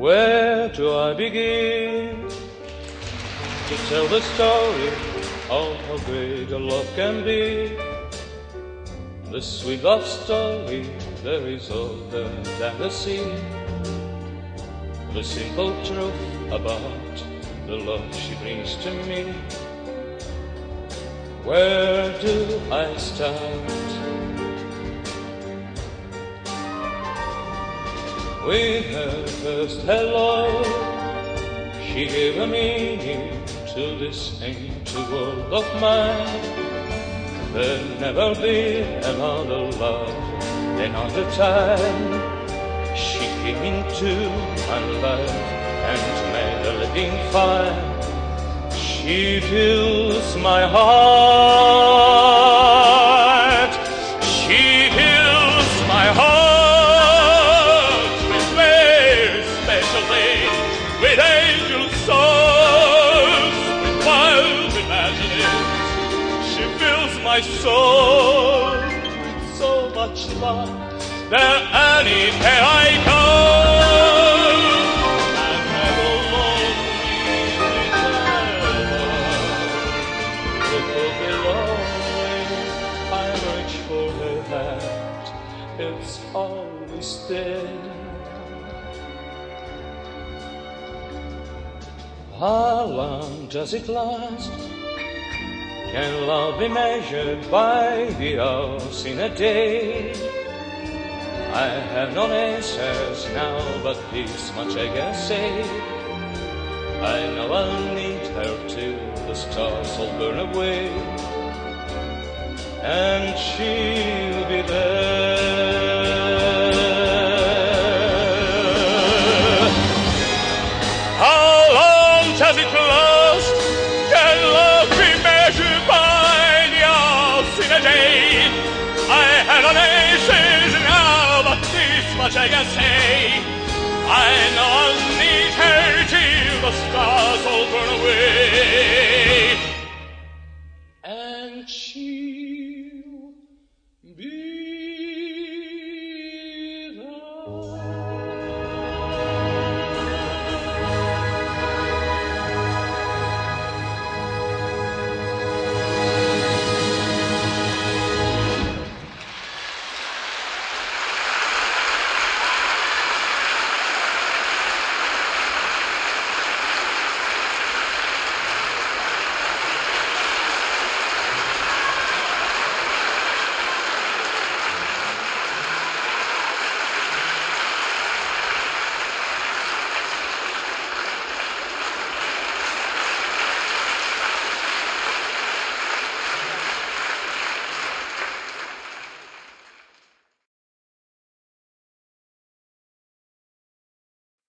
Where do I begin to tell the story of how great a love can be? The sweet love story that is older than the sea. The simple truth about the love she brings to me. Where do I start? With her first hello, she gave a meaning to this ancient world of mine. There'll never be another love, another time. She came into my life and made a living fire. She fills my heart. She fills my heart with very special things, with angel songs, with wild imaginings. She fills my soul with so much love that anywhere I go, I'm never lonely forever. It will be lonely, I reach for her hand, it's always there. How long does it last? Can love be measured by the hours in a day? I have no answers now, but this much I can say. I know I'll need her till the stars all burn away, and she'll be there. How long does it last? Can love be measured by the hours in a day? I have no answers now, but this much I can say. I know I'll need her till the stars all burn away.